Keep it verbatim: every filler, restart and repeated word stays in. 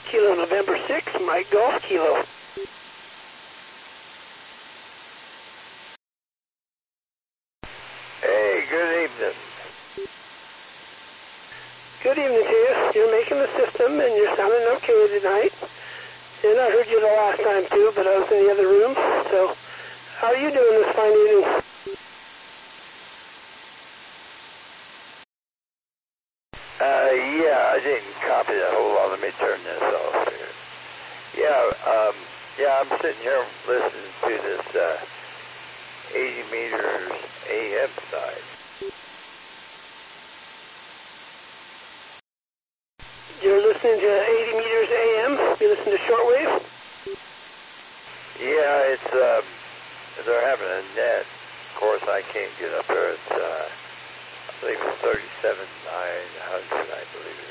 Kilo November six, Mike Golf Kilo. Hey, good evening. Good evening to you. You're making the system and you're sounding okay tonight. And I heard you the last time too, but I was in the other room. So, how are you doing this fine evening? Uh, yeah, I didn't copy that whole lot. Let me turn this off here. Yeah, um, yeah, I'm sitting here listening to this, uh, eighty meters A M side. You're listening to eighty meters A M? You listen to shortwave? Yeah, it's, um, they're having a net. Of course, I can't get up there. It's, uh, I believe it's thirty-seven nine hundred, I believe it